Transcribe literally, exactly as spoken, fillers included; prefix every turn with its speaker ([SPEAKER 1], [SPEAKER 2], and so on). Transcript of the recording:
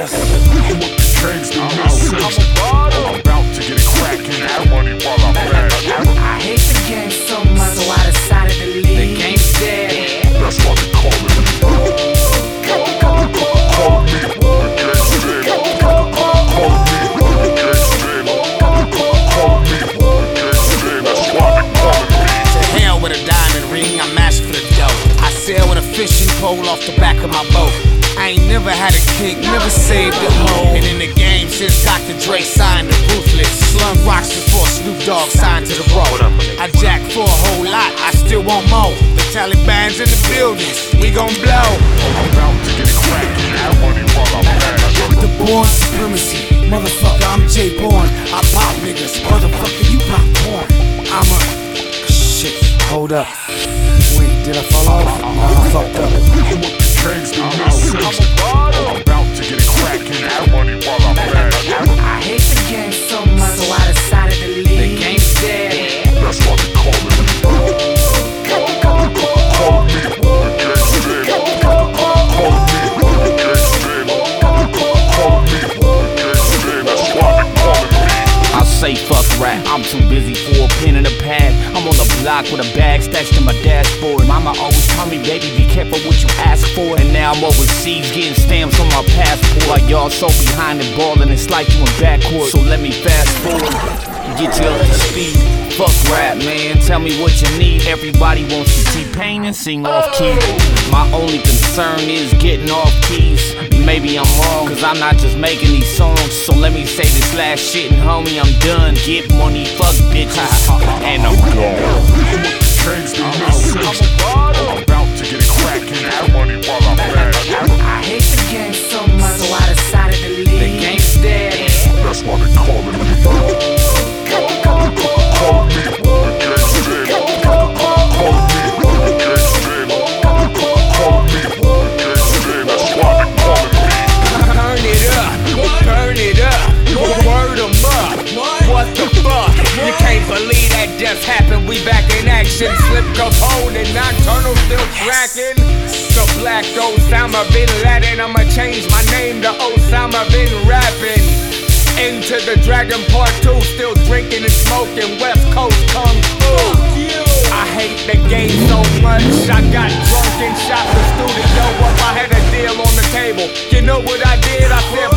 [SPEAKER 1] us. I'm with the gangs, the misses. I'm about to get it crackin'. That money while I'm bad.
[SPEAKER 2] I hate the game so much, so I decided to leave. The game's dead.
[SPEAKER 1] That's why they call it. Call me the gangster. Call me the gangster. Call me the gangster. That's why they call it me.
[SPEAKER 3] To hell with a diamond ring, I'm asking for the dough. I sail with a fishing pole off the back of my boat. I ain't never had a kick, never saved a hoe. And in the game since Doctor Dre signed the Ruthless. Slung rocks before Snoop Dogg signed to the road. I jacked for a whole lot, I still want more. The Taliban's in the buildings, we gon' blow.
[SPEAKER 1] I'm about to get it crackin'. That money while I'm bad.
[SPEAKER 3] The born supremacy, motherfucker, I'm Jay Born. I pop niggas, motherfucker, you pop porn. I'm a shit. Hold up. Wait, did I fall off? I fucked up.
[SPEAKER 1] I'm with the gangs, the misses. I'm about to get it crackin'. That money while I'm bad.
[SPEAKER 2] I hate the game so much, so I decided to leave. The game's dead.
[SPEAKER 1] That's why they call it. Call me the gangster. Call me the gangster. Call me the gangster. That's why they call it me.
[SPEAKER 4] I say fuck rap, I'm too busy for a pen and a pad. I'm on the block with a bag stashed in my dashboard. Mama always told me, baby, be careful what you ask for. And now I'm overseas getting stamps on my passport. While y'all so behind and ballin', it's like you in backcourt. So let me fast forward, get you up to speed. Fuck rap, man, tell me what you need. Everybody wants to T-Pain and sing off key. My only concern is getting off keys. Maybe I'm wrong, cause I'm not just making these songs. So let me say this last shit and homie, I'm done. Get money, fuck bitches, and I'm gone.
[SPEAKER 1] I'm with the gangs, the misses. I'm about to get it crackin'. That money while I'm bad.
[SPEAKER 2] I hate the game so much, so I decided to leave. The game's dead.
[SPEAKER 1] That's why they call it me. Call me the gangster. Call me the gangster. Call me the gangster. That's why they call it me.
[SPEAKER 3] Turn it up, burn it up, word 'em up. What the fuck? You can't believe that just happened. We back in action. Slip Capone and Nocturnal still tracking. The black Osama Bin Laden. I'ma change my name to Osama Bin Rappin'. Into the Dragon Part two, still drinking and smoking West Coast Kung Fu. I hate the game so much, I got drunk and shot the studio up. I had a deal on the table. You know what I did? I said,